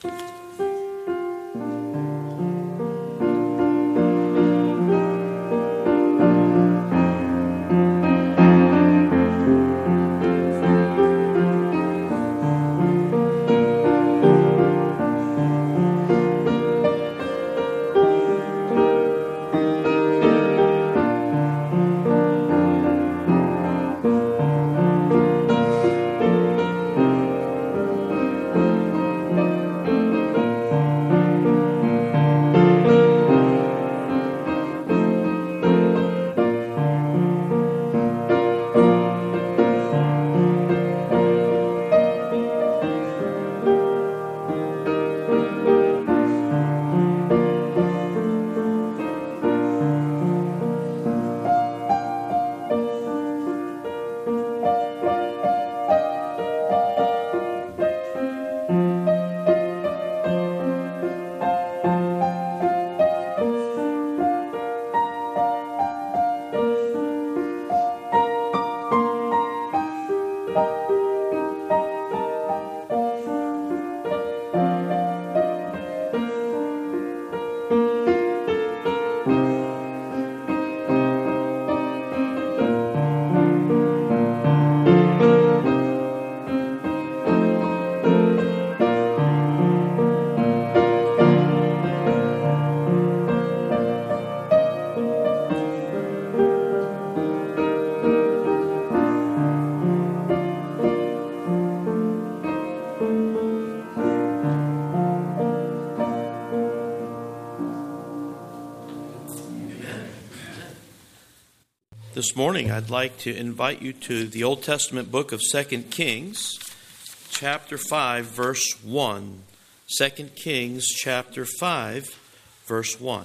This morning, I'd like to invite you to the Old Testament book of 2 Kings, chapter 5, verse 1. 2 Kings, chapter 5, verse 1.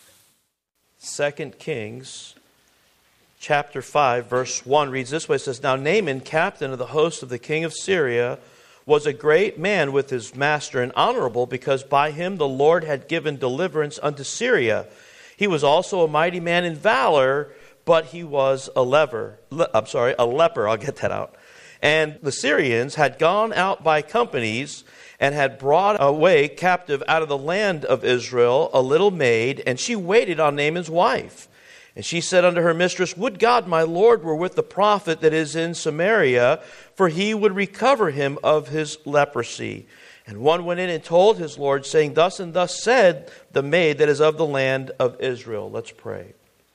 2 Kings, chapter 5, verse 1 reads this way. It says, "Now Naaman, captain of the host of the king of Syria, was a great man with his master and honorable, because by him the Lord had given deliverance unto Syria. He was also a mighty man in valor, but he was a leper. I'll get that out. And the Syrians had gone out by companies and had brought away captive out of the land of Israel a little maid, and she waited on Naaman's wife. And she said unto her mistress, Would God my Lord were with the prophet that is in Samaria, for he would recover him of his leprosy. And one went in and told his Lord, saying, Thus and thus said the maid that is of the land of Israel." Let's pray.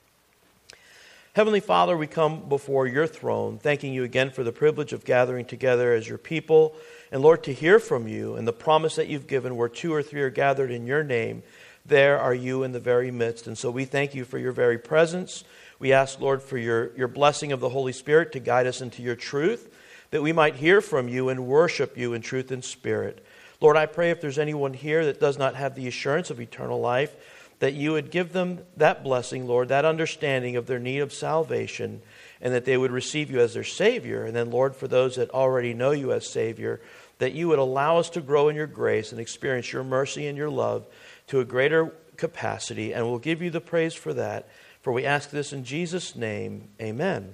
Heavenly Father, we come before your throne, thanking you again for the privilege of gathering together as your people. And Lord, to hear from you and the promise that you've given, where 2 or 3 are gathered in your name, there are you in the very midst. And so we thank you for your very presence. We ask, Lord, for your blessing of the Holy Spirit to guide us into your truth, that we might hear from you and worship you in truth and spirit. Lord, I pray if there's anyone here that does not have the assurance of eternal life, that you would give them that blessing, Lord, that understanding of their need of salvation, and that they would receive you as their Savior. And then, Lord, for those that already know you as Savior, that you would allow us to grow in your grace and experience your mercy and your love to a greater capacity. And we'll give you the praise for that. For we ask this in Jesus' name, amen.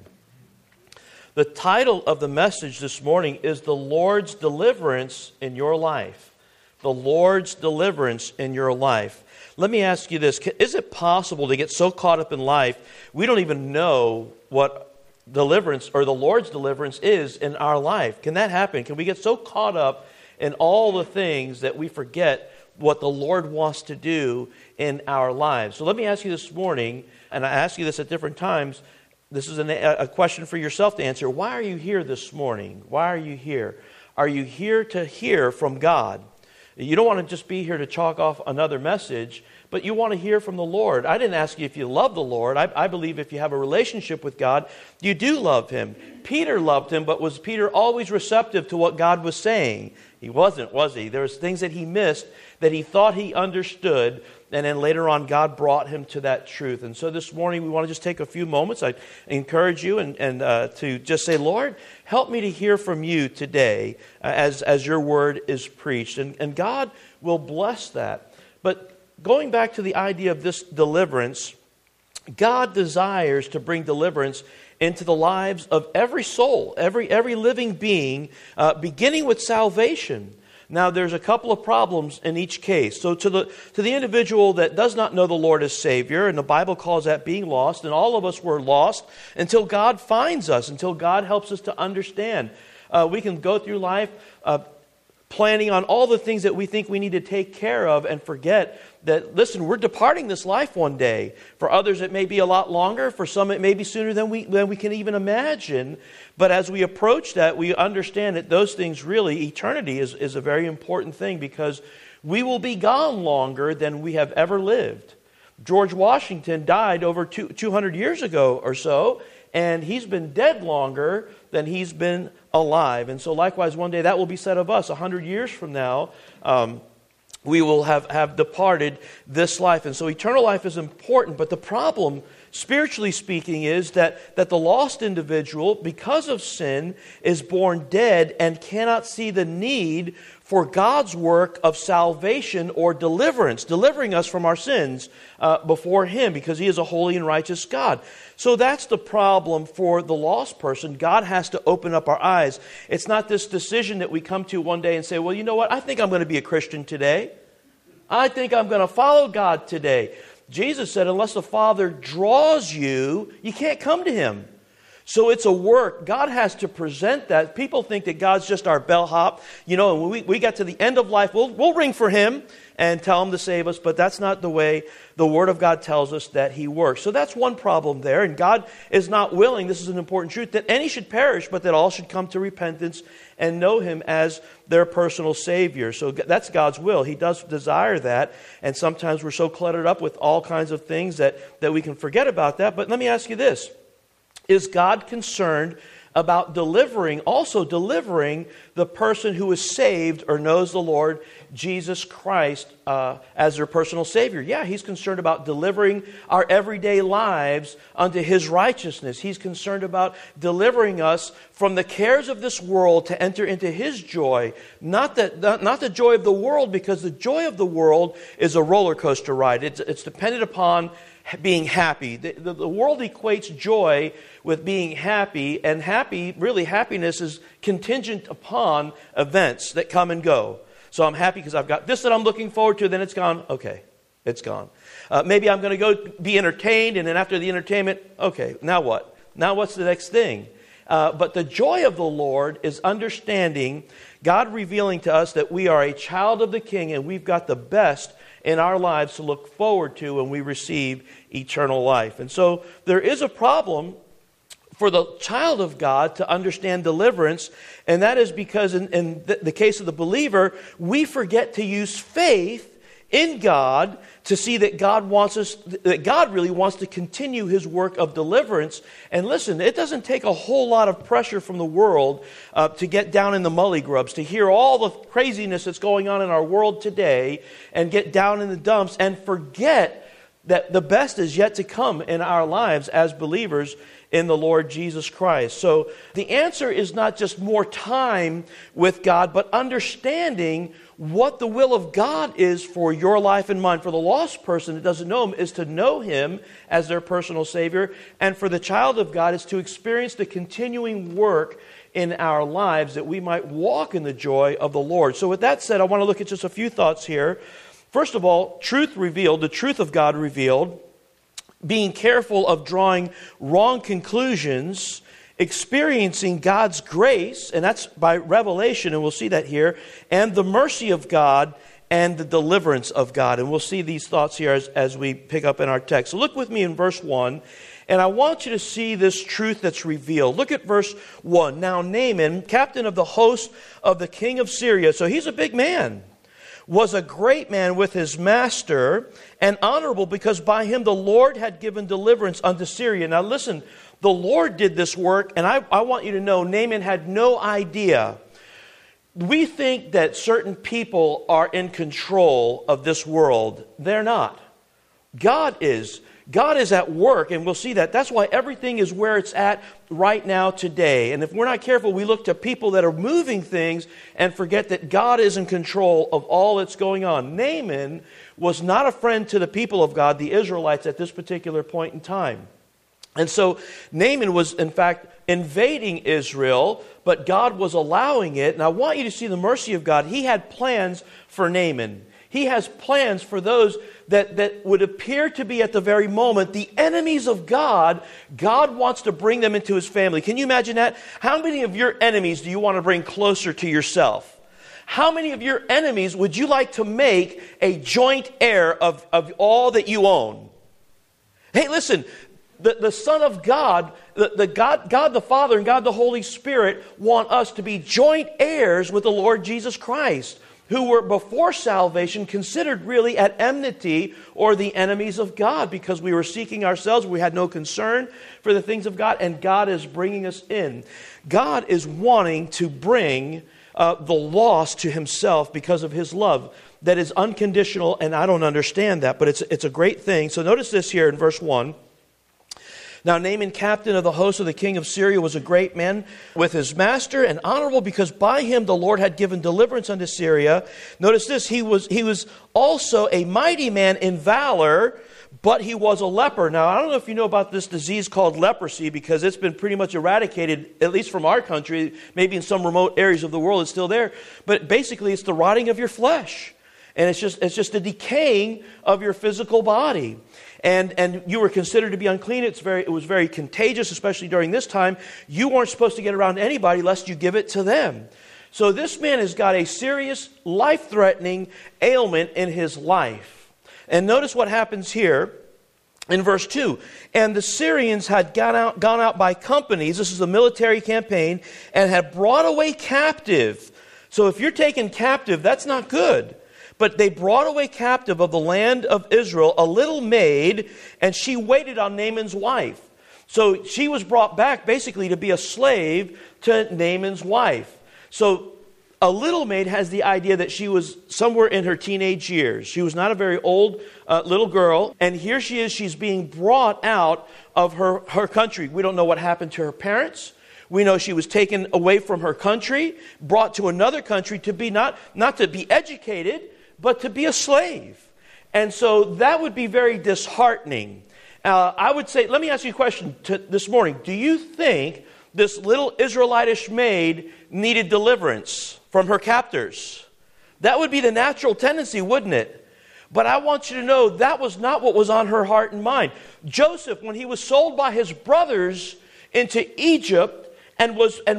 The title of the message this morning is The Lord's Deliverance in Your Life. The Lord's Deliverance in Your Life. Let me ask you this. Is it possible to get so caught up in life, we don't even know what deliverance or the Lord's deliverance is in our life? Can that happen? Can we get so caught up in all the things that we forget what the Lord wants to do in our lives? So let me ask you this morning, and I ask you this at different times. This is a question for yourself to answer. Why are you here this morning? Why are you here? Are you here to hear from God? You don't want to just be here to chalk off another message, but you want to hear from the Lord. I didn't ask you if you love the Lord. I believe if you have a relationship with God, you do love Him. Peter loved Him, but was Peter always receptive to what God was saying? He wasn't, was he? There was things that he missed that he thought he understood, and then later on God brought him to that truth. And so this morning we want to just take a few moments. I encourage you and to just say, Lord, help me to hear from you today as your word is preached. And God will bless that. But going back to the idea of this deliverance, God desires to bring deliverance into the lives of every soul, every living being, beginning with salvation. Now, there's a couple of problems in each case. So to the individual that does not know the Lord as Savior, and the Bible calls that being lost, and all of us were lost until God finds us, until God helps us to understand. We can go through life planning on all the things that we think we need to take care of and forget that, listen, we're departing this life one day. For others, it may be a lot longer. For some, it may be sooner than we can even imagine. But as we approach that, we understand that those things really, eternity is a very important thing, because we will be gone longer than we have ever lived. George Washington died over 200 years ago or so, and he's been dead longer than he's been alive. And so likewise, one day that will be said of us. 100 years from now, we will have departed this life. And so eternal life is important. But the problem, spiritually speaking, is that the lost individual, because of sin, is born dead and cannot see the need for God's work of salvation or deliverance, delivering us from our sins before Him, because He is a holy and righteous God. So that's the problem for the lost person. God has to open up our eyes. It's not this decision that we come to one day and say, well, you know what? I think I'm going to be a Christian today. I think I'm going to follow God today. Jesus said, unless the Father draws you, you can't come to Him. So it's a work. God has to present that. People think that God's just our bellhop. You know, when we get to the end of life, we'll ring for Him and tell Him to save us. But that's not the way the Word of God tells us that He works. So that's one problem there. And God is not willing, this is an important truth, that any should perish, but that all should come to repentance and know Him as their personal Savior. So that's God's will. He does desire that. And sometimes we're so cluttered up with all kinds of things that we can forget about that. But let me ask you this. Is God concerned about delivering the person who is saved or knows the Lord Jesus Christ as their personal Savior? Yeah, He's concerned about delivering our everyday lives unto His righteousness. He's concerned about delivering us from the cares of this world to enter into His joy. Not the joy of the world, because the joy of the world is a roller coaster ride. It's dependent upon being happy. The world equates joy with being happy, and happiness is contingent upon events that come and go. So I'm happy because I've got this that I'm looking forward to, then it's gone. Okay, it's gone. Maybe I'm going to go be entertained, and then after the entertainment, okay, now what? Now what's the next thing? But the joy of the Lord is understanding, God revealing to us that we are a child of the King, and we've got the best in our lives to look forward to when we receive eternal life. And so there is a problem for the child of God to understand deliverance, and that is because in the case of the believer, we forget to use faith in God to see that God really wants to continue His work of deliverance. And listen, it doesn't take a whole lot of pressure from the world to get down in the mully grubs, to hear all the craziness that's going on in our world today and get down in the dumps and forget that the best is yet to come in our lives as believers in the Lord Jesus Christ. So the answer is not just more time with God, but understanding what the will of God is for your life and mine. For the lost person that doesn't know Him is to know Him as their personal Savior. And for the child of God is to experience the continuing work in our lives that we might walk in the joy of the Lord. So with that said, I want to look at just a few thoughts here. First of all, truth revealed, the truth of God revealed, being careful of drawing wrong conclusions, experiencing God's grace, and that's by revelation, and we'll see that here, and the mercy of God and the deliverance of God. And we'll see these thoughts here as we pick up in our text. So look with me in verse 1, and I want you to see this truth that's revealed. Look at verse 1. Now Naaman, captain of the host of the king of Syria, so he's a big man, was a great man with his master, and honorable, because by him the Lord had given deliverance unto Syria. Now listen, the Lord did this work, and I want you to know Naaman had no idea. We think that certain people are in control of this world. They're not. God is. God is at work, and we'll see that. That's why everything is where it's at right now today. And if we're not careful, we look to people that are moving things and forget that God is in control of all that's going on. Naaman was not a friend to the people of God, the Israelites, at this particular point in time. And so Naaman was, in fact, invading Israel, but God was allowing it. And I want you to see the mercy of God. He had plans for Naaman. He has plans for those that would appear to be at the very moment the enemies of God. God wants to bring them into His family. Can you imagine that? How many of your enemies do you want to bring closer to yourself? How many of your enemies would you like to make a joint heir of all that you own? Hey, listen. The Son of God, God the Father and God the Holy Spirit want us to be joint heirs with the Lord Jesus Christ, who were before salvation considered really at enmity or the enemies of God because we were seeking ourselves. We had no concern for the things of God, and God is bringing us in. God is wanting to bring the lost to Himself because of His love that is unconditional, and I don't understand that, but it's a great thing. So notice this here in verse 1. Now Naaman, captain of the host of the king of Syria, was a great man with his master and honorable because by him the Lord had given deliverance unto Syria. Notice this, he was also a mighty man in valor, but he was a leper. Now I don't know if you know about this disease called leprosy because it's been pretty much eradicated, at least from our country. Maybe in some remote areas of the world it's still there. But basically it's the rotting of your flesh. And it's just the decaying of your physical body. And you were considered to be unclean. It was very contagious, especially during this time. You weren't supposed to get around anybody lest you give it to them. So this man has got a serious, life-threatening ailment in his life. And notice what happens here in verse 2. And the Syrians had gone out by companies, this is a military campaign, and had brought away captive. So if you're taken captive, that's not good. But they brought away captive of the land of Israel a little maid, and she waited on Naaman's wife. So she was brought back basically to be a slave to Naaman's wife. So a little maid has the idea that she was somewhere in her teenage years. She was not a very old little girl. And here she is, she's being brought out of her country. We don't know what happened to her parents. We know she was taken away from her country, brought to another country to be not to be educated, but to be a slave. And so that would be very disheartening. I would say, let me ask you a question this morning. Do you think this little Israelitish maid needed deliverance from her captors? That would be the natural tendency, wouldn't it? But I want you to know that was not what was on her heart and mind. Joseph, when he was sold by his brothers into Egypt, and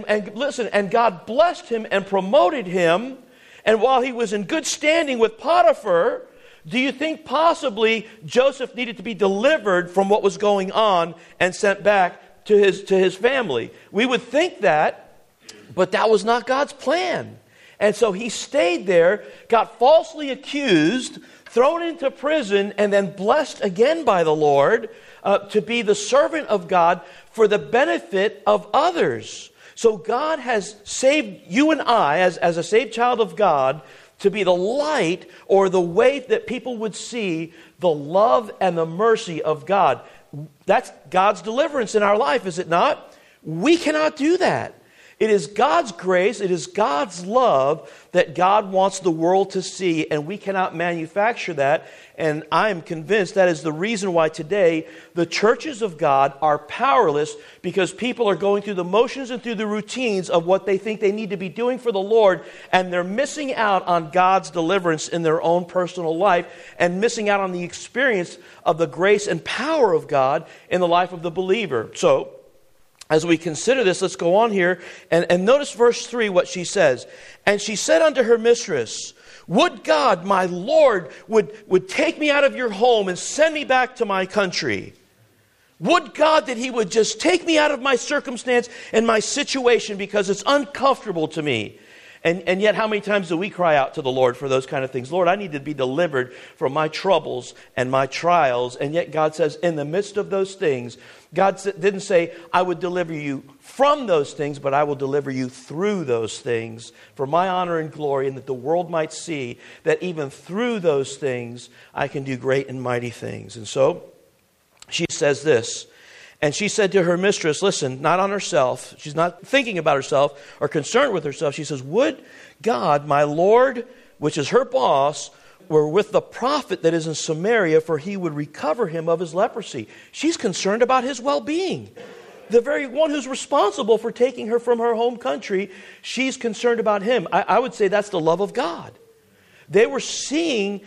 God blessed him and promoted him, and while he was in good standing with Potiphar, do you think possibly Joseph needed to be delivered from what was going on and sent back to his family? We would think that, but that was not God's plan. And so he stayed there, got falsely accused, thrown into prison, and then blessed again by the Lord to be the servant of God for the benefit of others. So God has saved you and I, as a saved child of God, to be the light or the way that people would see the love and the mercy of God. That's God's deliverance in our life, is it not? We cannot do that. It is God's grace, it is God's love that God wants the world to see, and we cannot manufacture that. And I am convinced that is the reason why today the churches of God are powerless, because people are going through the motions and through the routines of what they think they need to be doing for the Lord, and they're missing out on God's deliverance in their own personal life and missing out on the experience of the grace and power of God in the life of the believer. So, as we consider this, let's go on here and notice verse 3, what she says. And she said unto her mistress, would God, my Lord, would take me out of your home and send me back to my country. Would God that He would just take me out of my circumstance and my situation because it's uncomfortable to me. And yet how many times do we cry out to the Lord for those kind of things? Lord, I need to be delivered from my troubles and my trials. And yet God says, in the midst of those things, God didn't say, I would deliver you from those things, but I will deliver you through those things for my honor and glory, and that the world might see that even through those things, I can do great and mighty things. And so she says this. And she said to her mistress, listen, not on herself. She's not thinking about herself or concerned with herself. She says, would God, my Lord, which is her boss, were with the prophet that is in Samaria, for he would recover him of his leprosy. She's concerned about his well-being. The very one who's responsible for taking her from her home country, she's concerned about him. I would say that's the love of God. They were seeing,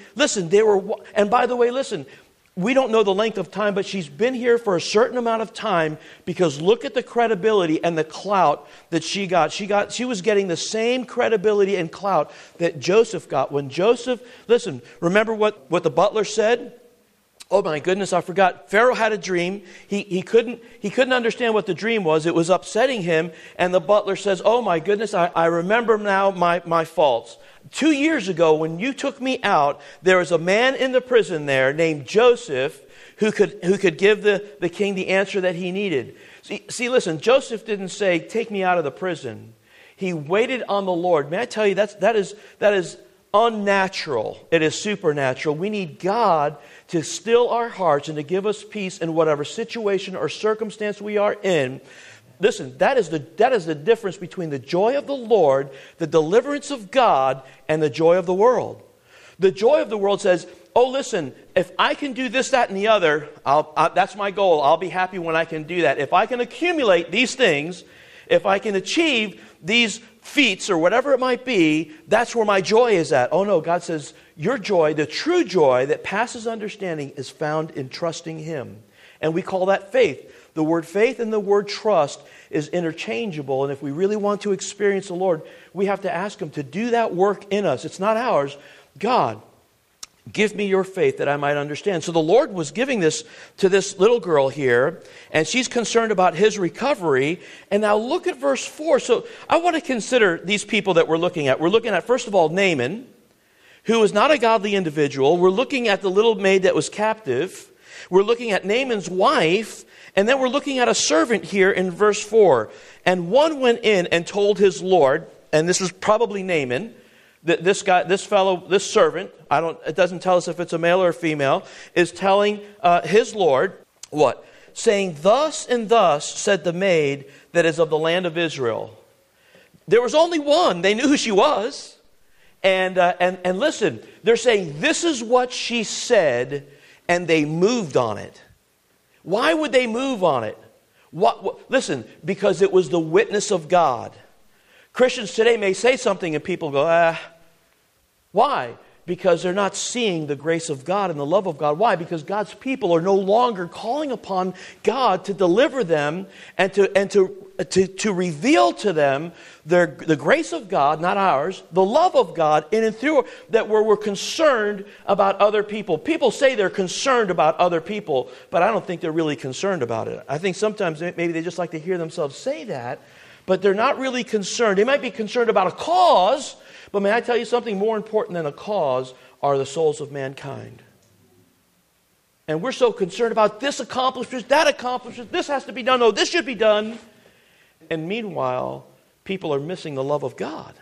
and by the way, listen, we don't know the length of time, but she's been here for a certain amount of time, because look at the credibility and the clout that she got. She was getting the same credibility and clout that Joseph got. When Joseph, listen, remember what the butler said? Oh my goodness, I forgot. Pharaoh had a dream. He couldn't understand what the dream was. It was upsetting him. And the butler says, oh my goodness, I remember now my faults. 2 years ago, when you took me out, there was a man in the prison there named Joseph who could give the king the answer that he needed. See, listen, Joseph didn't say, take me out of the prison. He waited on the Lord. May I tell you, that is unnatural. It is supernatural. We need God to still our hearts and to give us peace in whatever situation or circumstance we are in. Listen, that is the difference between the joy of the Lord, the deliverance of God, and the joy of the world. The joy of the world says, oh, listen, if I can do this, that, and the other, that's my goal. I'll be happy when I can do that. If I can accumulate these things, if I can achieve these feats or whatever it might be, that's where my joy is at. Oh no, God says, your joy, the true joy that passes understanding, is found in trusting Him. And we call that faith. The word faith and the word trust is interchangeable. And if we really want to experience the Lord, we have to ask Him to do that work in us. It's not ours. God, give me your faith that I might understand. So the Lord was giving this to this little girl here, and she's concerned about his recovery. And now look at verse 4. So I want to consider these people that we're looking at. We're looking at, first of all, Naaman, who was not a godly individual. We're looking at the little maid that was captive. We're looking at Naaman's wife. And then we're looking at a servant here in verse 4. And one went in and told his Lord, and this is probably Naaman, that this servant, it doesn't tell us if it's a male or a female, is telling his Lord, what? Saying, thus and thus said the maid that is of the land of Israel. There was only one. They knew who she was. And listen, they're saying, this is what she said, and they moved on it. Why would they move on it? Listen, because it was the witness of God. Christians today may say something and people go, Why? Because they're not seeing the grace of God and the love of God. Why? Because God's people are no longer calling upon God to deliver them and to reveal to them the grace of God, not ours, the love of God in and through that, where we're concerned about other people. People say they're concerned about other people, but I don't think they're really concerned about it. I think sometimes maybe they just like to hear themselves say that, but they're not really concerned. They might be concerned about a cause, but may I tell you something more important than a cause are the souls of mankind. And we're so concerned about this accomplishment, that accomplishment, this has to be done, no, this should be done. And meanwhile, people are missing the love of God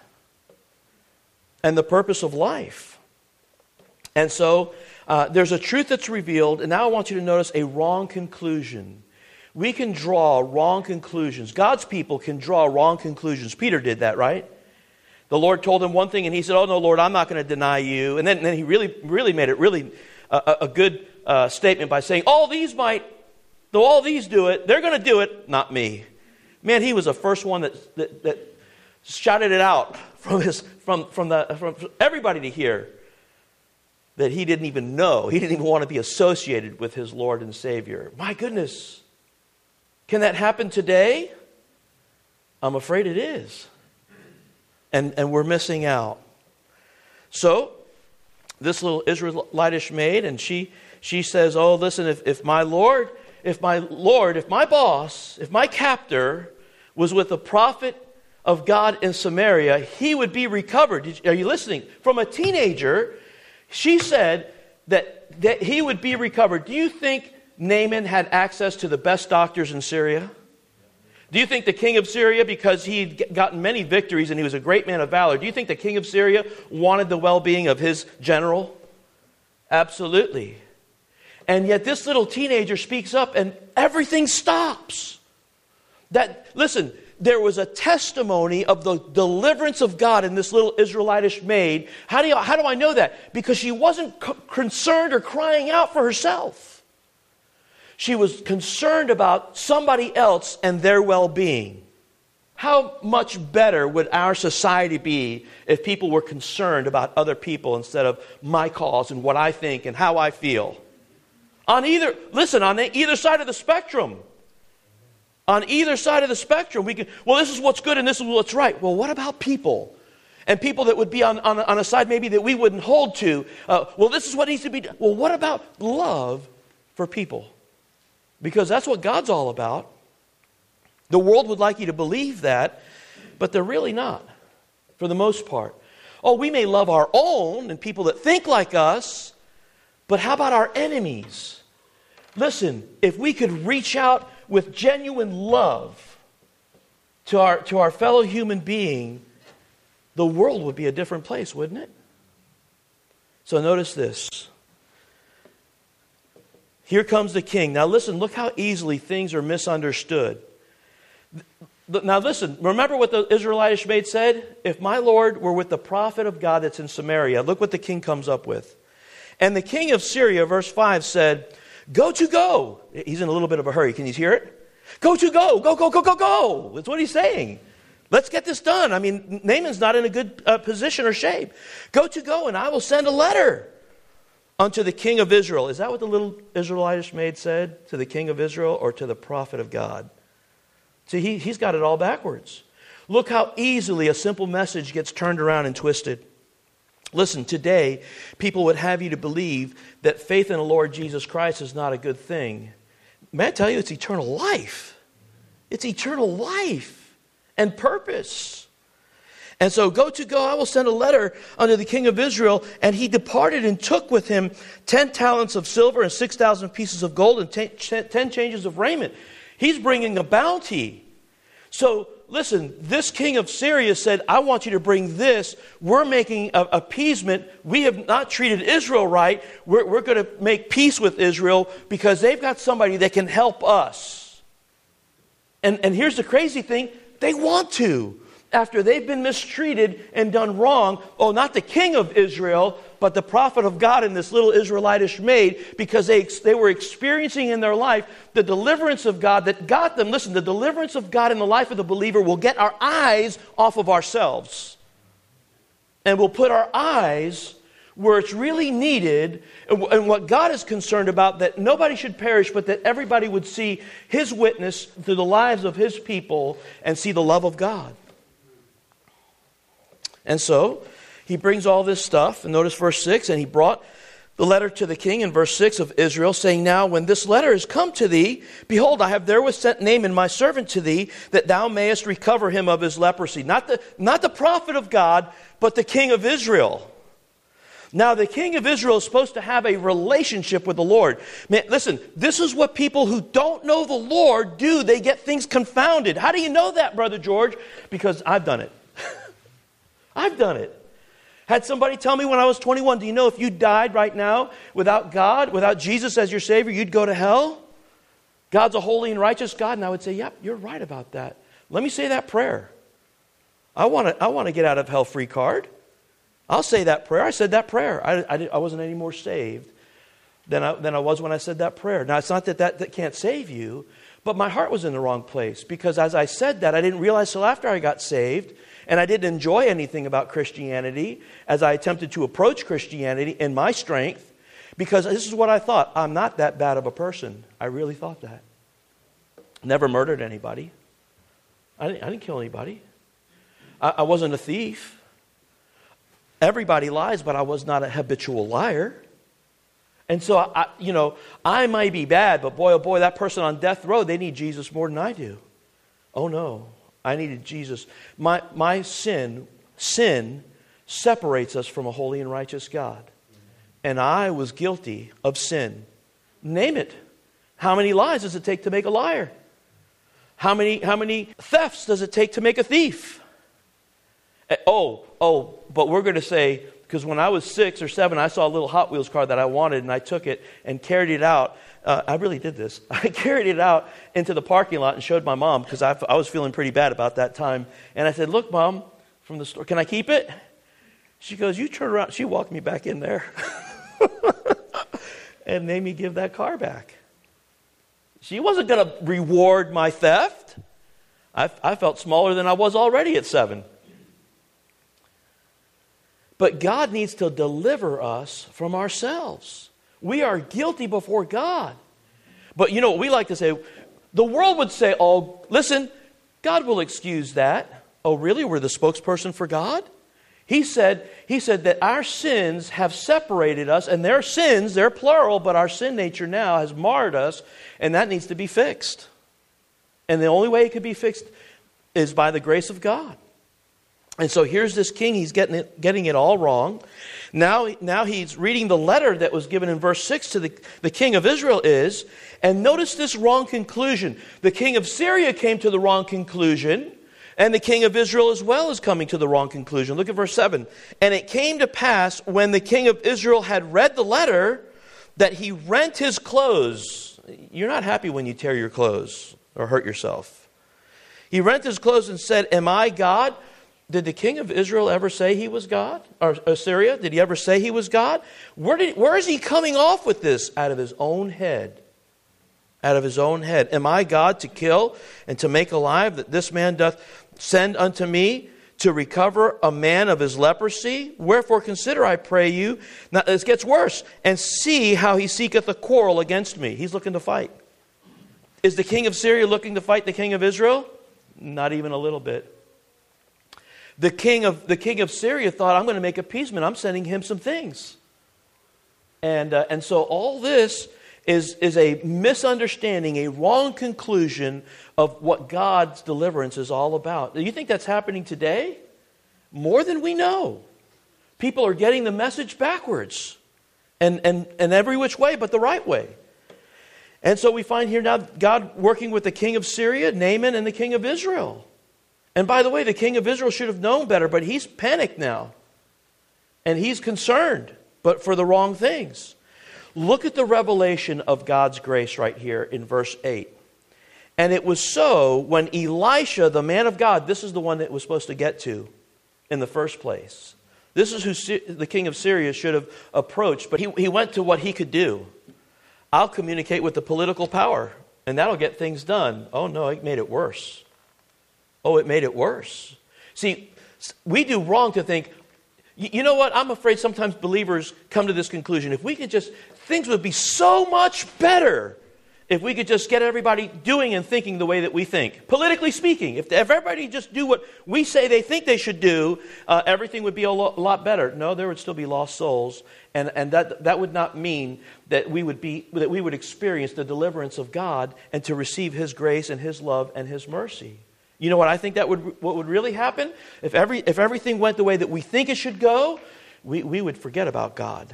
and the purpose of life. And so there's a truth that's revealed, and now I want you to notice a wrong conclusion. We can draw wrong conclusions. God's people can draw wrong conclusions. Peter did that, right? The Lord told him one thing, and he said, oh no, Lord, I'm not going to deny you. And then he really made it a good statement by saying, though all these do it, they're going to do it, not me. Man, he was the first one that shouted it out from everybody to hear that he didn't even know. He didn't even want to be associated with his Lord and Savior. My goodness. Can that happen today? I'm afraid it is. And we're missing out. So, this little Israelitish maid, and she says, oh, listen, if my boss, if my captor was with the prophet of God in Samaria, he would be recovered. Are you listening? From a teenager, she said that he would be recovered. Do you think Naaman had access to the best doctors in Syria? Do you think the king of Syria, because he'd gotten many victories and he was a great man of valor, do you think the king of Syria wanted the well-being of his general? Absolutely. And yet this little teenager speaks up and everything stops. Listen, there was a testimony of the deliverance of God in this little Israelitish maid. How do I know that? Because she wasn't concerned or crying out for herself. She was concerned about somebody else and their well-being. How much better would our society be if people were concerned about other people instead of my cause and what I think and how I feel? On either side of the spectrum. On either side of the spectrum, we can, well, this is what's good and this is what's right. Well, what about people? And people that would be on a side maybe that we wouldn't hold to. Well, this is what needs to be done. Well, what about love for people? Because that's what God's all about. The world would like you to believe that, but they're really not, for the most part. Oh, we may love our own and people that think like us, but how about our enemies? Listen, if we could reach out with genuine love to our fellow human being, the world would be a different place, wouldn't it? So notice this. Here comes the king. Now listen, look how easily things are misunderstood. Now listen, remember what the Israelitish maid said? If my Lord were with the prophet of God that's in Samaria, look what the king comes up with. And the king of Syria, verse 5, said, go. He's in a little bit of a hurry. Can you hear it? Go. That's what he's saying. Let's get this done. I mean, Naaman's not in a good position or shape. Go, and I will send a letter unto the king of Israel. Is that what the little Israelitish maid said? To the king of Israel or to the prophet of God? See, he's got it all backwards. Look how easily a simple message gets turned around and twisted. Listen, today, people would have you to believe that faith in the Lord Jesus Christ is not a good thing. May I tell you, it's eternal life. It's eternal life and purpose. And so, go, I will send a letter unto the king of Israel. And he departed and took with him 10 talents of silver and 6,000 pieces of gold and 10 changes of raiment. He's bringing a bounty. So, listen, this king of Syria said, I want you to bring this. We're making appeasement. We have not treated Israel right. We're going to make peace with Israel because they've got somebody that can help us. And here's the crazy thing. They want to. After they've been mistreated and done wrong, not the king of Israel, but the prophet of God and this little Israelitish maid, because they were experiencing in their life the deliverance of God that got them. Listen, the deliverance of God in the life of the believer will get our eyes off of ourselves. And we'll put our eyes where it's really needed and what God is concerned about, that nobody should perish, but that everybody would see His witness through the lives of His people and see the love of God. And so, he brings all this stuff, and notice verse 6, and he brought the letter to the king in verse 6 of Israel, saying, now when this letter is come to thee, behold, I have therewith sent Naaman my servant to thee, that thou mayest recover him of his leprosy. Not the prophet of God, but the king of Israel. Now, the king of Israel is supposed to have a relationship with the Lord. Man, listen, this is what people who don't know the Lord do. They get things confounded. How do you know that, Brother George? Because I've done it. I've done it. Had somebody tell me when I was 21, do you know if you died right now without God, without Jesus as your Savior, you'd go to hell? God's a holy and righteous God. And I would say, yep, you're right about that. Let me say that prayer. I want to get out of hell free card. I'll say that prayer. I said that prayer. I wasn't any more saved than I was when I said that prayer. Now, it's not that can't save you, but my heart was in the wrong place, because as I said that, I didn't realize till after I got saved, and I didn't enjoy anything about Christianity as I attempted to approach Christianity in my strength, because this is what I thought. I'm not that bad of a person. I really thought that. Never murdered anybody. I didn't kill anybody. I wasn't a thief. Everybody lies, but I was not a habitual liar. And so, I might be bad, but boy, oh boy, that person on death row, they need Jesus more than I do. Oh no, I needed Jesus. My sin separates us from a holy and righteous God. And I was guilty of sin. Name it. How many lies does it take to make a liar? How many thefts does it take to make a thief? But we're going to say Because when I was 6 or 7, I saw a little Hot Wheels car that I wanted, and I took it and carried it out. I really did this. I carried it out into the parking lot and showed my mom, because I was feeling pretty bad about that time. And I said, "Look, Mom, from the store, can I keep it?" She goes, "You turn around." She walked me back in there and made me give that car back. She wasn't going to reward my theft. I felt smaller than I was already at 7. But God needs to deliver us from ourselves. We are guilty before God. But you know what we like to say? The world would say, "Oh, listen, God will excuse that." Oh, really? We're the spokesperson for God? He said that our sins have separated us, and their sins, they're plural, but our sin nature now has marred us, and that needs to be fixed. And the only way it could be fixed is by the grace of God. And so here's this king, he's getting it all wrong. Now he's reading the letter that was given in verse 6 to the king of Israel is, and notice this wrong conclusion. The king of Syria came to the wrong conclusion, and the king of Israel as well is coming to the wrong conclusion. Look at verse 7. "And it came to pass, when the king of Israel had read the letter, that he rent his clothes." You're not happy when you tear your clothes or hurt yourself. "He rent his clothes and said, 'Am I God?'" Did the king of Israel ever say he was God? Or Assyria? Did he ever say he was God? Where is he coming off with this? Out of his own head. Out of his own head. "Am I God to kill and to make alive, that this man doth send unto me to recover a man of his leprosy? Wherefore consider, I pray you," now this gets worse, "and see how he seeketh a quarrel against me." He's looking to fight. Is the king of Syria looking to fight the king of Israel? Not even a little bit. The king of Syria thought, "I'm going to make appeasement. I'm sending him some things." And so all this is a misunderstanding, a wrong conclusion of what God's deliverance is all about. Do you think that's happening today? More than we know. People are getting the message backwards. And every which way but the right way. And so we find here now God working with the king of Syria, Naaman, and the king of Israel. And by the way, the king of Israel should have known better, but he's panicked now. And he's concerned, but for the wrong things. Look at the revelation of God's grace right here in verse 8. "And it was so when Elisha, the man of God," this is the one that was supposed to get to in the first place. This is who the king of Syria should have approached, but he went to what he could do. I'll communicate with the political power, and that'll get things done. Oh no, it made it worse. Oh, it made it worse. See, we do wrong to think, you know what? I'm afraid sometimes believers come to this conclusion. If we could just, things would be so much better if we could just get everybody doing and thinking the way that we think. Politically speaking, if everybody just do what we say they think they should do, everything would be a lot better. No, there would still be lost souls, and that would not mean that we would experience the deliverance of God and to receive His grace and His love and His mercy. You know what I think what would really happen? If everything went the way that we think it should go, we would forget about God.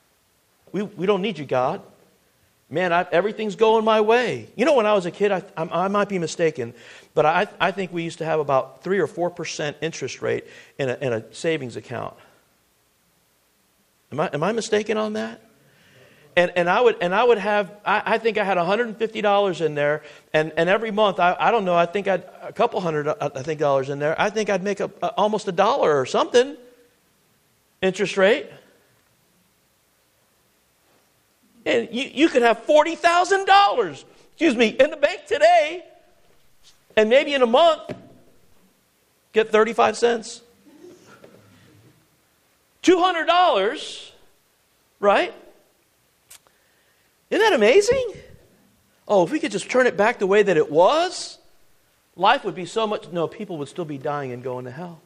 We don't need you, God. Man, everything's going my way. You know, when I was a kid, I might be mistaken, but I think we used to have about 3 or 4% interest rate in a savings account. Am I mistaken on that? And I would have, I think I had $150 in there, and every month, I don't know, I think I'd a couple hundred, dollars in there. I think I'd make almost $1 or something interest rate. And you could have $40,000, in the bank today, and maybe in a month, get 35 cents. $200, right? Isn't that amazing? Oh, if we could just turn it back the way that it was, life would be so much... No, people would still be dying and going to hell.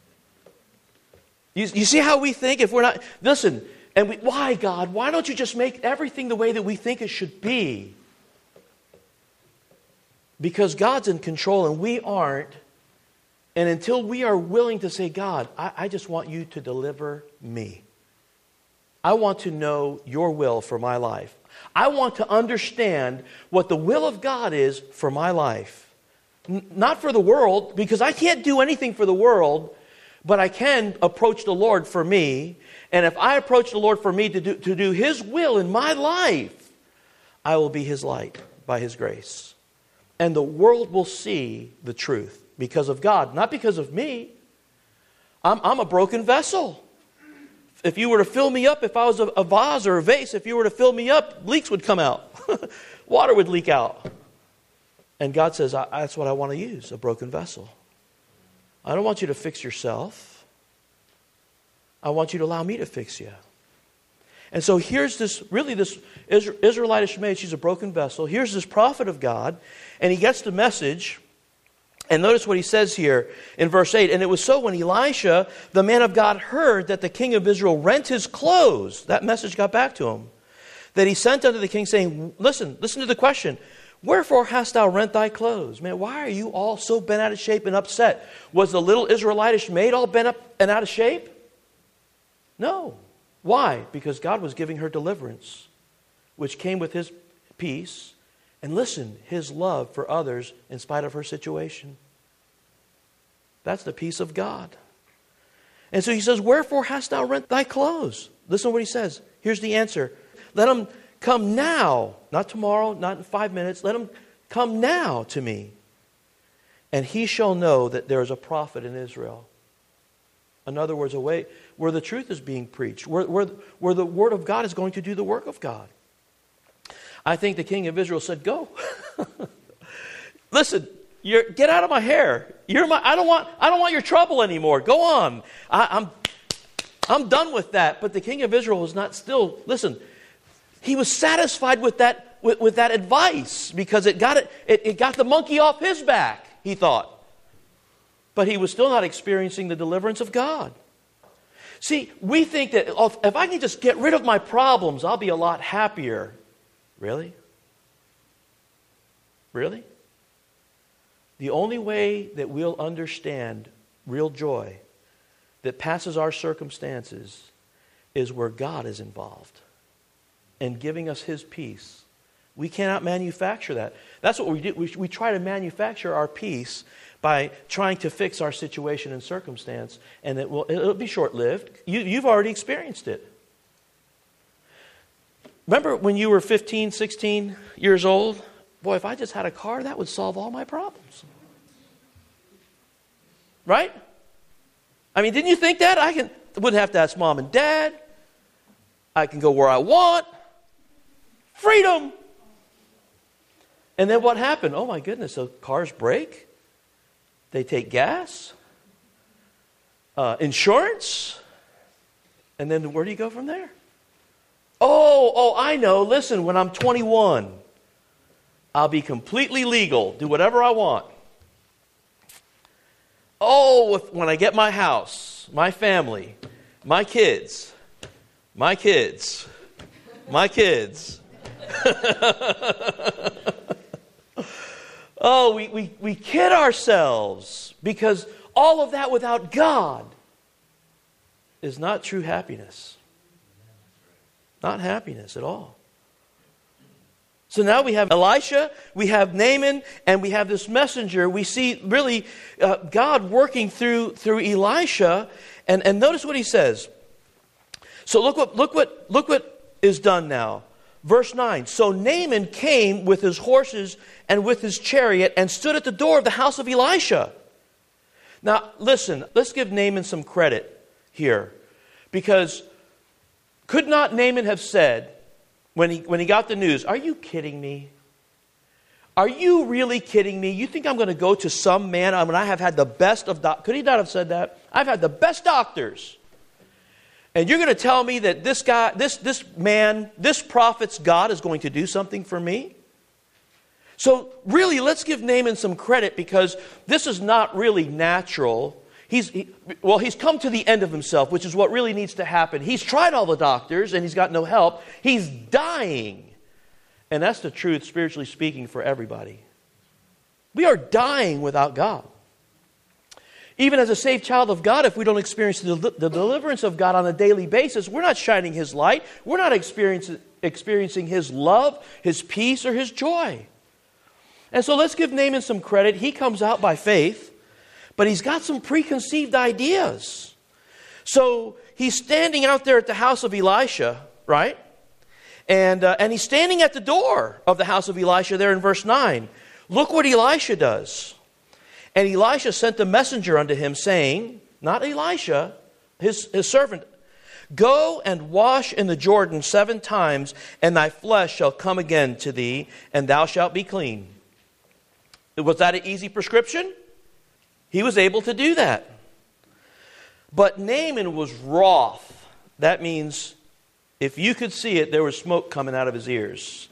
You see how we think? If we're not... Listen, why, God? Why don't you just make everything the way that we think it should be? Because God's in control and we aren't. And until we are willing to say, God, I just want you to deliver me. I want to know your will for my life. I want to understand what the will of God is for my life. Not for the world, because I can't do anything for the world, but I can approach the Lord for me. And if I approach the Lord for me to do His will in my life, I will be His light by His grace. And the world will see the truth because of God, not because of me. I'm a broken vessel. If you were to fill me up, if I was a vase or a vase, if you were to fill me up, leaks would come out. Water would leak out. And God says, that's what I want to use, a broken vessel. I don't want you to fix yourself. I want you to allow me to fix you. And so here's this Israelitish maid. She's a broken vessel. Here's this prophet of God, and he gets the message. And notice what he says here in verse 8. And it was so when Elisha, the man of God, heard that the king of Israel rent his clothes, that message got back to him, that he sent unto the king saying, listen to the question. Wherefore hast thou rent thy clothes? Man, why are you all so bent out of shape and upset? Was the little Israelitish maid all bent up and out of shape? No. Why? Because God was giving her deliverance, which came with His peace. And listen, His love for others in spite of her situation. That's the peace of God. And so he says, wherefore hast thou rent thy clothes? Listen to what he says. Here's the answer. Let him come now, not tomorrow, not in 5 minutes. Let him come now to me. And he shall know that there is a prophet in Israel. In other words, a way where the truth is being preached, where the word of God is going to do the work of God. I think the king of Israel said, go. Listen, get out of my hair. I don't want your trouble anymore. Go on. I'm done with that. But the king of Israel was not still, listen, he was satisfied with that advice because it got the monkey off his back, he thought. But he was still not experiencing the deliverance of God. See, we think that if I can just get rid of my problems, I'll be a lot happier. Really? Really? The only way that we'll understand real joy that passes our circumstances is where God is involved and giving us His peace. We cannot manufacture that. That's what we do. We try to manufacture our peace by trying to fix our situation and circumstance, and it'll be short-lived. You've already experienced it. Remember when you were 15, 16 years old? Boy, if I just had a car, that would solve all my problems. Right? I mean, didn't you think that? I wouldn't have to ask mom and dad. I can go where I want. Freedom. And then what happened? Oh my goodness, so cars break. They take gas. Insurance. And then where do you go from there? Oh, I know. Listen, when I'm 21, I'll be completely legal. Do whatever I want. Oh, when I get my house, my family, my kids. Oh, we kid ourselves because all of that without God is not true happiness. Not happiness at all. So now we have Elisha, we have Naaman, and we have this messenger. We see really God working through Elisha, and notice what he says. So look what is done now. Verse 9. So Naaman came with his horses and with his chariot and stood at the door of the house of Elisha. Now listen, let's give Naaman some credit here, because could not Naaman have said, when he got the news, are you kidding me? Are you really kidding me? You think I'm going to go to some man? I mean, I have had the best of doctors. Could he not have said that? I've had the best doctors. And you're going to tell me that this guy, this man, this prophet's God is going to do something for me? So really, let's give Naaman some credit, because this is not really natural. He's come to the end of himself, which is what really needs to happen. He's tried all the doctors and he's got no help. He's dying. And that's the truth, spiritually speaking, for everybody. We are dying without God. Even as a saved child of God, if we don't experience the deliverance of God on a daily basis, we're not shining His light. We're not experiencing His love, His peace, or His joy. And so let's give Naaman some credit. He comes out by faith. but he's got some preconceived ideas. So he's standing out there at the house of Elisha, right? And he's standing at the door of the house of Elisha there in verse 9. Look what Elisha does. And Elisha sent a messenger unto him, saying, not Elisha, his servant, go and wash in the Jordan 7 times, and thy flesh shall come again to thee, and thou shalt be clean. Was that an easy prescription? He was able to do that. But Naaman was wroth. That means, if you could see it, there was smoke coming out of his ears.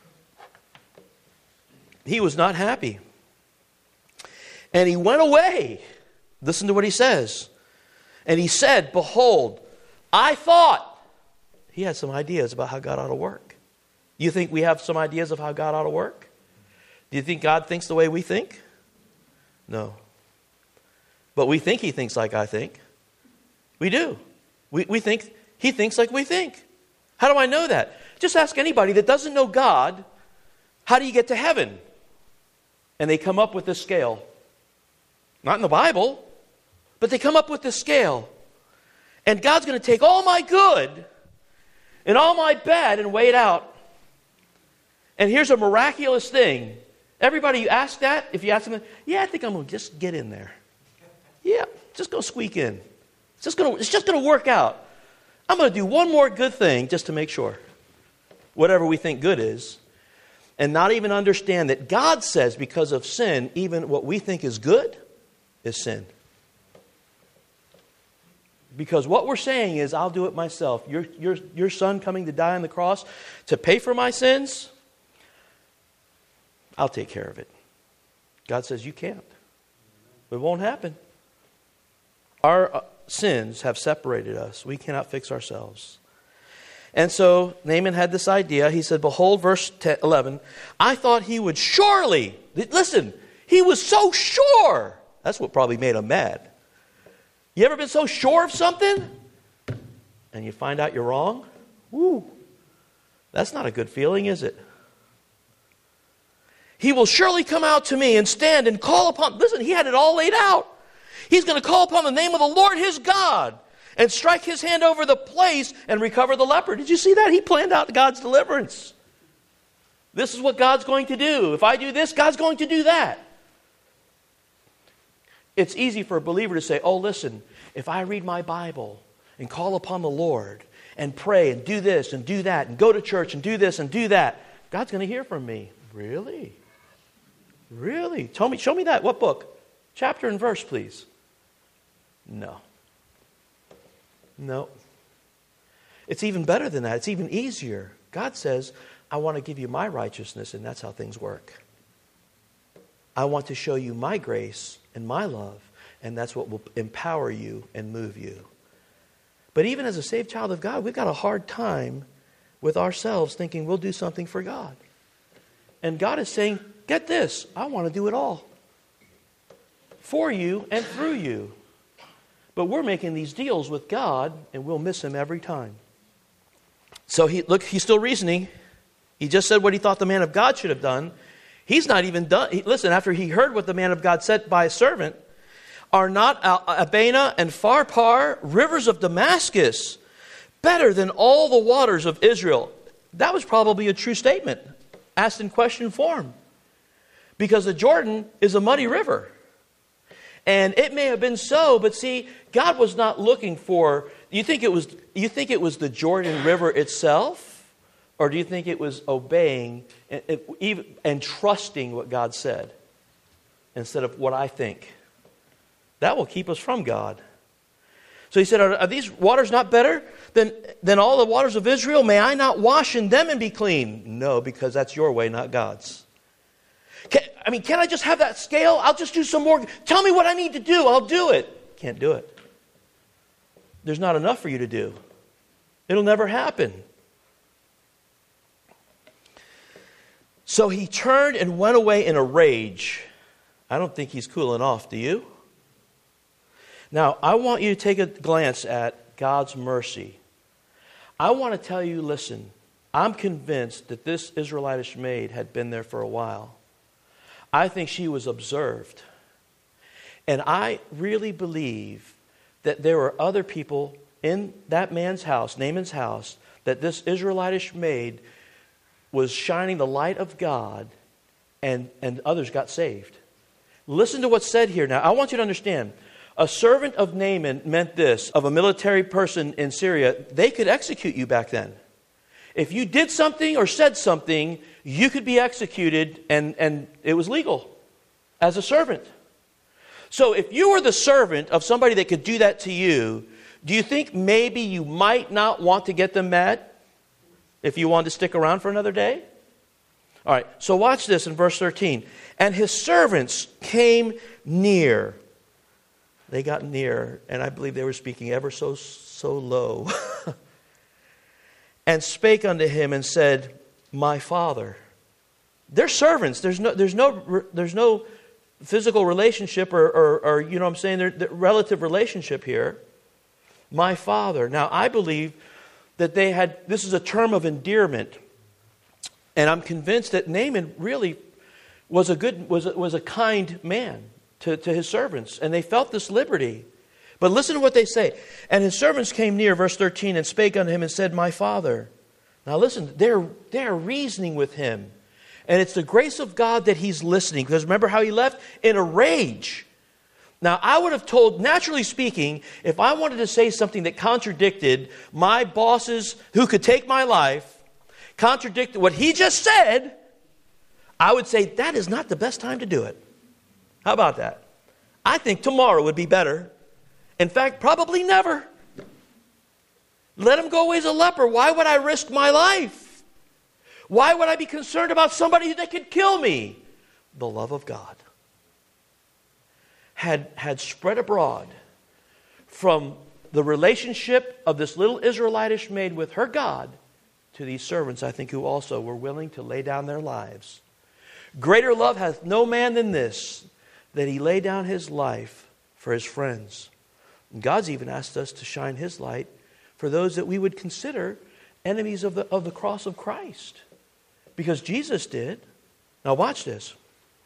He was not happy. And he went away. Listen to what he says. And he said, behold, I thought. He had some ideas about how God ought to work. You think we have some ideas of how God ought to work? Do you think God thinks the way we think? No. But we think he thinks like I think. We do. We think he thinks like we think. How do I know that? Just ask anybody that doesn't know God, how do you get to heaven? And they come up with this scale. Not in the Bible, but they come up with this scale. And God's going to take all my good and all my bad and weigh it out. And here's a miraculous thing. Everybody, you ask that, if you ask them, yeah, I think I'm going to just get in there. Yeah, just go squeak in. It's just going to work out. I'm going to do one more good thing just to make sure. Whatever we think good is. And not even understand that God says because of sin, even what we think is good is sin. Because what we're saying is, I'll do it myself. Your son coming to die on the cross to pay for my sins, I'll take care of it. God says you can't. It won't happen. Our sins have separated us. We cannot fix ourselves. And so Naaman had this idea. He said, behold, verse 11, I thought he would surely, listen, he was so sure. That's what probably made him mad. You ever been so sure of something and you find out you're wrong? Woo. That's not a good feeling, is it? He will surely come out to me and stand and call upon, listen, he had it all laid out. He's going to call upon the name of the Lord his God and strike his hand over the place and recover the leper. Did you see that? He planned out God's deliverance. This is what God's going to do. If I do this, God's going to do that. It's easy for a believer to say, oh, listen, if I read my Bible and call upon the Lord and pray and do this and do that and go to church and do this and do that, God's going to hear from me. Really? Really? Show me that. What book? Chapter and verse, please. No. It's even better than that. It's even easier. God says, I want to give you my righteousness, and that's how things work. I want to show you my grace and my love, and that's what will empower you and move you. But even as a saved child of God, we've got a hard time with ourselves thinking we'll do something for God. And God is saying, get this, I want to do it all. For you and through you. But we're making these deals with God, and we'll miss him every time. So he's still reasoning. He just said what he thought the man of God should have done. He's not even done. Listen, after he heard what the man of God said by a servant, are not Abana and Pharpar, rivers of Damascus, better than all the waters of Israel? That was probably a true statement, asked in question form. Because the Jordan is a muddy river. And it may have been so, but see, God was not looking for, you think it was the Jordan River itself? Or do you think it was obeying and trusting what God said instead of what I think? That will keep us from God. So he said, are these waters not better than all the waters of Israel? May I not wash in them and be clean? No, because that's your way, not God's. Can I just have that scale? I'll just do some more. Tell me what I need to do. I'll do it. Can't do it. There's not enough for you to do. It'll never happen. So he turned and went away in a rage. I don't think he's cooling off, do you? Now, I want you to take a glance at God's mercy. I want to tell you, listen, I'm convinced that this Israelitish maid had been there for a while. I think she was observed. And I really believe that there were other people in that man's house, Naaman's house, that this Israelitish maid was shining the light of God, and others got saved. Listen to what's said here now. I want you to understand. A servant of Naaman meant this, of a military person in Syria. They could execute you back then. If you did something or said something, you could be executed, and it was legal as a servant. So if you were the servant of somebody that could do that to you, do you think maybe you might not want to get them mad if you wanted to stick around for another day? All right, so watch this in verse 13. And his servants came near. They got near, and I believe they were speaking ever so low. And spake unto him and said, my father. They're servants. There's no physical relationship or you know what I'm saying, the relative relationship here. My father. Now I believe that this is a term of endearment. And I'm convinced that Naaman really was a kind man to his servants. And they felt this liberty. But listen to what they say. And his servants came near, verse 13, and spake unto him and said, my father. Now listen, they're reasoning with him. And it's the grace of God that he's listening. Because remember how he left? In a rage. Now I would have told, naturally speaking, if I wanted to say something that contradicted my bosses who could take my life, contradicted what he just said, I would say that is not the best time to do it. How about that? I think tomorrow would be better. In fact, probably never. Let him go away as a leper. Why would I risk my life? Why would I be concerned about somebody that could kill me? The love of God had spread abroad from the relationship of this little Israelitish maid with her God to these servants, I think, who also were willing to lay down their lives. Greater love hath no man than this, that he lay down his life for his friends. And God's even asked us to shine his light for those that we would consider enemies of the cross of Christ. Because Jesus did. Now watch this.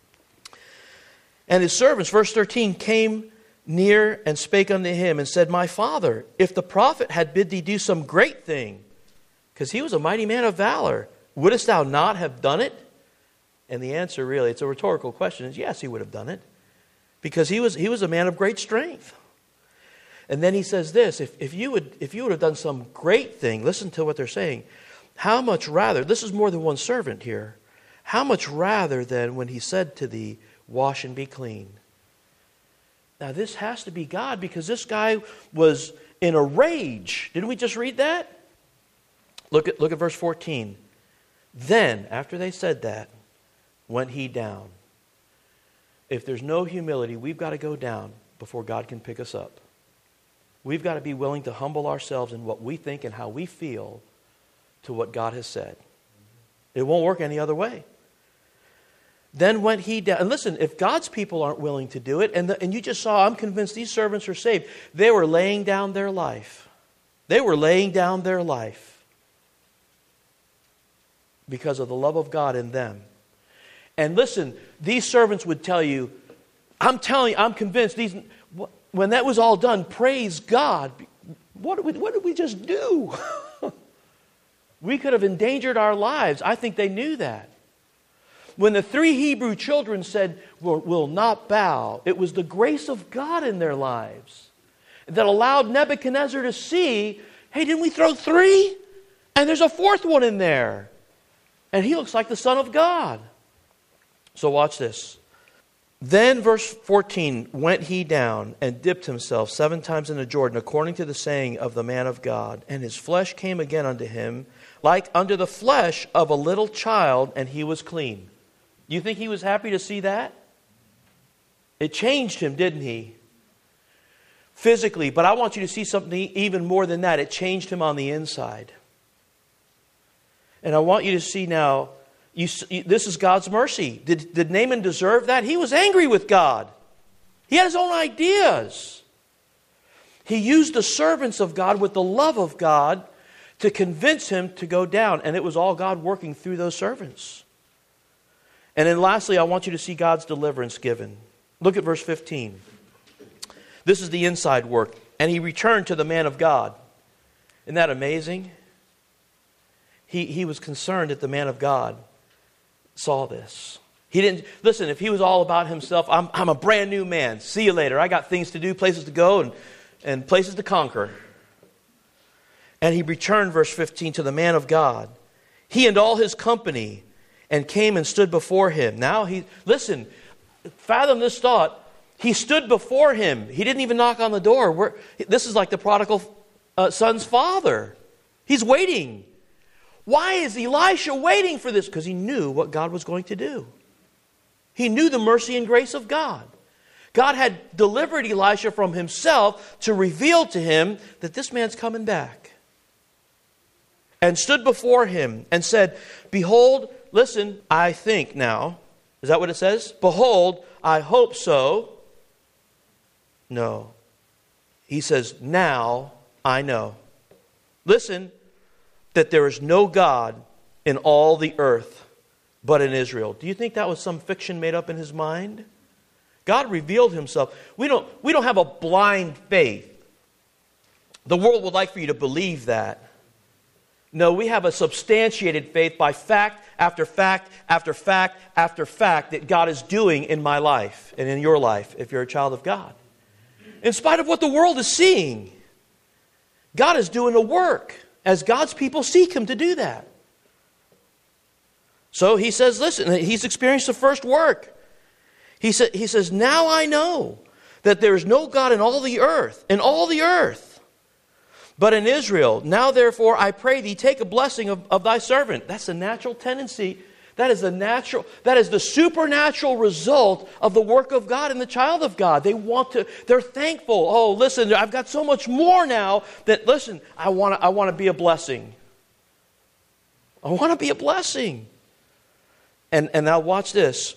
And his servants, verse 13, came near and spake unto him and said, my father, if the prophet had bid thee do some great thing, because he was a mighty man of valor, wouldest thou not have done it? And the answer really, it's a rhetorical question, is yes, he would have done it. Because he was a man of great strength. And then he says this, if you would have done some great thing, listen to what they're saying. How much rather, this is more than one servant here, how much rather than when he said to thee, wash and be clean. Now this has to be God, because this guy was in a rage. Didn't we just read that? Look at verse 14. Then, after they said that, went he down. If there's no humility, we've got to go down before God can pick us up. We've got to be willing to humble ourselves in what we think and how we feel to what God has said. It won't work any other way. Then went he down. And listen, if God's people aren't willing to do it, and you just saw, I'm convinced these servants are saved. They were laying down their life. They were laying down their life because of the love of God in them. And listen, these servants would tell you, I'm convinced, when that was all done, praise God. What did we just do? We could have endangered our lives. I think they knew that. When the 3 Hebrew children said, we'll not bow, it was the grace of God in their lives that allowed Nebuchadnezzar to see, hey, didn't we throw 3? And there's a 4th one in there. And he looks like the Son of God. So watch this. Then, verse 14, went he down and dipped himself 7 times in the Jordan, according to the saying of the man of God. And his flesh came again unto him, like unto the flesh of a little child, and he was clean. Do you think he was happy to see that? It changed him, didn't he? Physically, but I want you to see something even more than that. It changed him on the inside. And I want you to see now, this is God's mercy. Did Naaman deserve that? He was angry with God. He had his own ideas. He used the servants of God with the love of God to convince him to go down. And it was all God working through those servants. And then lastly, I want you to see God's deliverance given. Look at verse 15. This is the inside work. And he returned to the man of God. Isn't that amazing? He was concerned that the man of God saw this. He didn't, listen, if he was all about himself, I'm a brand new man. See you later. I got things to do, places to go, and places to conquer. And he returned, verse 15, to the man of God. He and all his company, and came and stood before him. Now listen, fathom this thought. He stood before him. He didn't even knock on the door. This is like the prodigal son's father. He's waiting. Why is Elisha waiting for this? Because he knew what God was going to do. He knew the mercy and grace of God. God had delivered Elisha from himself to reveal to him that this man's coming back. And stood before him and said, behold, listen, I think now. Is that what it says? Behold, I hope so. No. He says, now I know. Listen, that there is no God in all the earth but in Israel. Do you think that was some fiction made up in his mind? God revealed himself. We don't have a blind faith. The world would like for you to believe that. No, we have a substantiated faith by fact after fact after fact after fact that God is doing in my life and in your life if you're a child of God. In spite of what the world is seeing, God is doing a work as God's people seek Him to do that. So he says, listen, he's experienced the first work. He says, now I know that there is no God in all the earth, but in Israel. Now therefore I pray thee, take a blessing of thy servant. That's the natural tendency. That is the supernatural result of the work of God in the child of God. They're thankful. Oh, listen, I've got so much more now that, listen, I want to be a blessing. I want to be a blessing. And now watch this.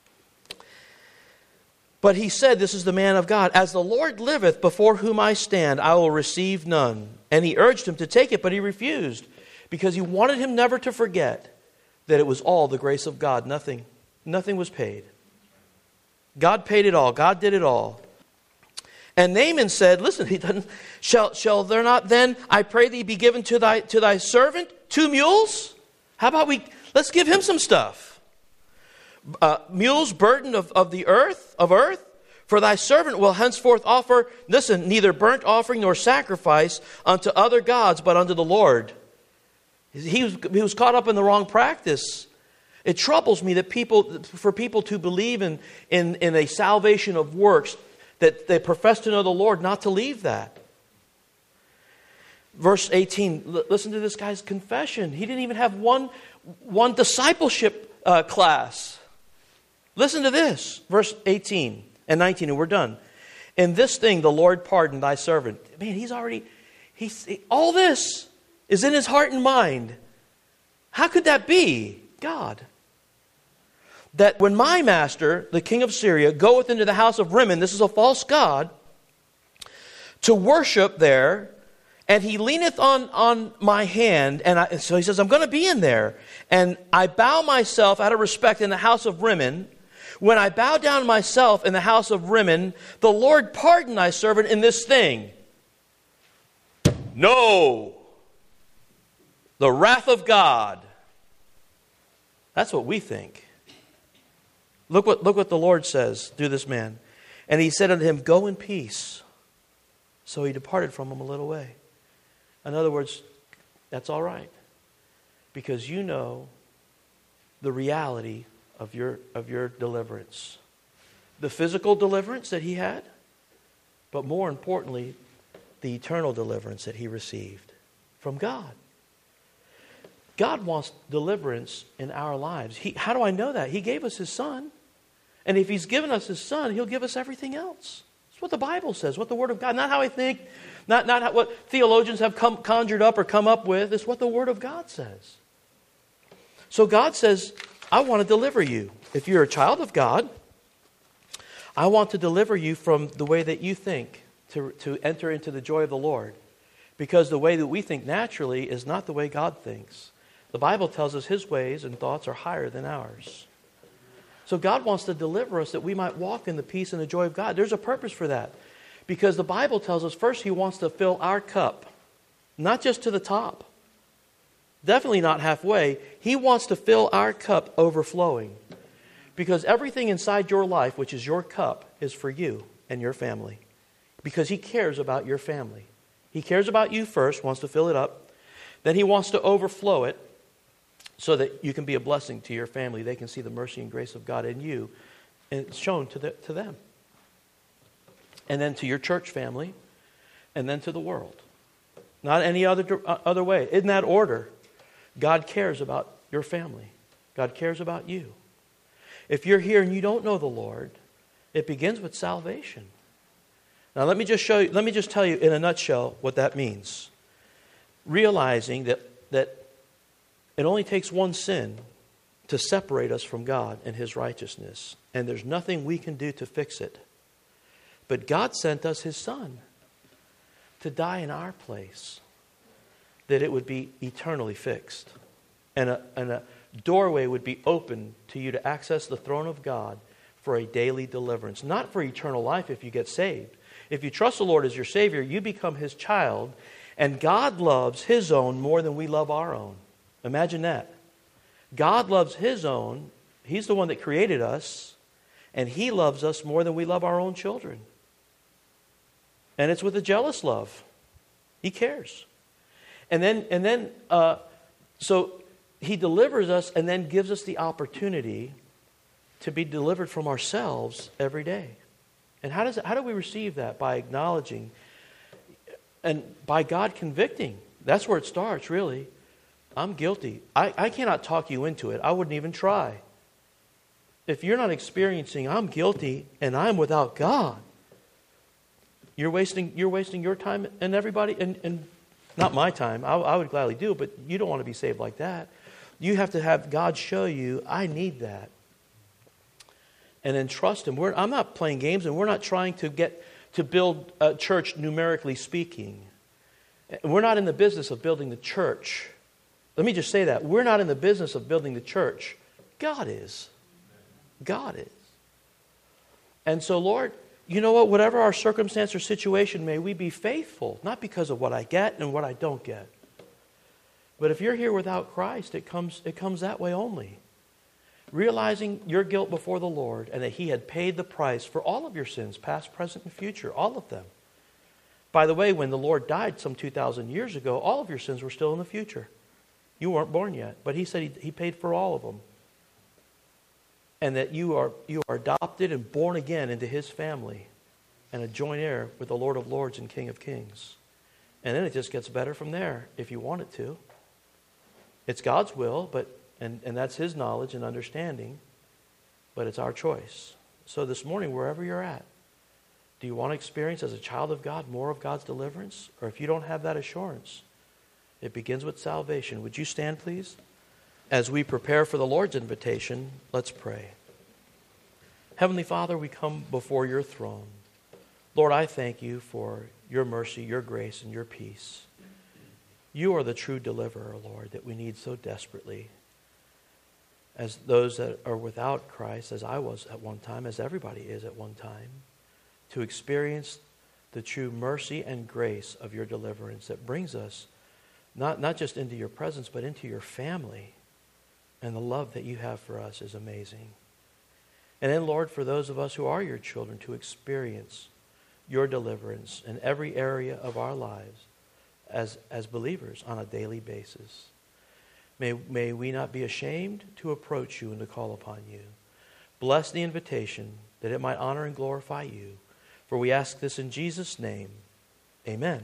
But he said, this is the man of God, as the Lord liveth before whom I stand, I will receive none. And he urged him to take it, but he refused, because he wanted him never to forget that it was all the grace of God. Nothing was paid. God paid it all. God did it all. And Naaman said, listen, he doesn't, shall there not then, I pray thee, be given to thy servant 2 mules? How about let's give him some stuff. Mules burden of the earth, for thy servant will henceforth offer, listen, neither burnt offering nor sacrifice unto other gods, but unto the Lord. He was caught up in the wrong practice. It troubles me that for people to believe in a salvation of works, that they profess to know the Lord, not to leave that. Verse 18, listen to this guy's confession. He didn't even have one discipleship class. Listen to this, verse 18 and 19, and we're done. In this thing the Lord pardoned thy servant. Man, all this is in his heart and mind. How could that be? God. That when my master, the king of Syria, goeth into the house of Rimmon, this is a false god, to worship there, and he leaneth on my hand, and so he says, I'm going to be in there. And I bow myself out of respect in the house of Rimmon. When I bow down myself in the house of Rimmon, the Lord pardon thy servant in this thing. No. The wrath of God. That's what we think. Look what the Lord says through this man. And he said unto him, go in peace. So he departed from him a little way. In other words, that's all right. Because you know the reality of your deliverance. The physical deliverance that he had, but more importantly, the eternal deliverance that he received from God. God wants deliverance in our lives. How do I know that? He gave us His Son. And if He's given us His Son, He'll give us everything else. That's what the Bible says, what the Word of God, not how I think, not what theologians have conjured up or come up with. It's what the Word of God says. So God says, I want to deliver you. If you're a child of God, I want to deliver you from the way that you think to enter into the joy of the Lord. Because the way that we think naturally is not the way God thinks. The Bible tells us His ways and thoughts are higher than ours. So God wants to deliver us that we might walk in the peace and the joy of God. There's a purpose for that. Because the Bible tells us first He wants to fill our cup, not just to the top. Definitely not halfway. He wants to fill our cup overflowing. Because everything inside your life, which is your cup, is for you and your family. Because He cares about your family. He cares about you first, wants to fill it up. Then He wants to overflow it so that you can be a blessing to your family. They can see the mercy and grace of God in you, and it's shown to them. And then to your church family, and then to the world. Not any other way. In that order, God cares about your family. God cares about you. If you're here and you don't know the Lord, it begins with salvation. Now let me just tell you in a nutshell what that means. Realizing that it only takes one sin to separate us from God and His righteousness. And there's nothing we can do to fix it. But God sent us His Son to die in our place, that it would be eternally fixed. And a doorway would be open to you to access the throne of God for a daily deliverance. Not for eternal life if you get saved. If you trust the Lord as your Savior, you become His child, and God loves His own more than we love our own. Imagine that. God loves His own. He's the one that created us, and He loves us more than we love our own children. And it's with a jealous love. He cares. So He delivers us and then gives us the opportunity to be delivered from ourselves every day. And how do we receive that? By acknowledging and by God convicting. That's where it starts, really. I'm guilty. I cannot talk you into it. I wouldn't even try. If you're not experiencing, I'm guilty and I'm without God, you're wasting your time and everybody, and not my time. I would gladly do it, but you don't want to be saved like that. You have to have God show you, I need that. And then trust Him. I'm not playing games, and we're not trying to build a church numerically speaking. We're not in the business of building the church. Let me just say that. We're not in the business of building the church. God is. God is. And so, Lord, you know what? Whatever our circumstance or situation, may we be faithful. Not because of what I get and what I don't get. But if you're here without Christ, it comes that way only. Realizing your guilt before the Lord and that He had paid the price for all of your sins, past, present, and future, all of them. By the way, when the Lord died some 2,000 years ago, all of your sins were still in the future. You weren't born yet, but He said He paid for all of them. And that you are adopted and born again into His family and a joint heir with the Lord of Lords and King of Kings. And then it just gets better from there if you want it to. It's God's will, and that's His knowledge and understanding, but it's our choice. So this morning, wherever you're at, do you want to experience as a child of God more of God's deliverance? Or if you don't have that assurance, it begins with salvation. Would you stand, please? As we prepare for the Lord's invitation, let's pray. Heavenly Father, we come before your throne. Lord, I thank you for your mercy, your grace, and your peace. You are the true deliverer, Lord, that we need so desperately. As those that are without Christ, as I was at one time, as everybody is at one time, to experience the true mercy and grace of your deliverance that brings us not just into your presence, but into your family. And the love that you have for us is amazing. And then, Lord, for those of us who are your children, to experience your deliverance in every area of our lives as believers on a daily basis. May we not be ashamed to approach you and to call upon you. Bless the invitation that it might honor and glorify you. For we ask this in Jesus' name. Amen.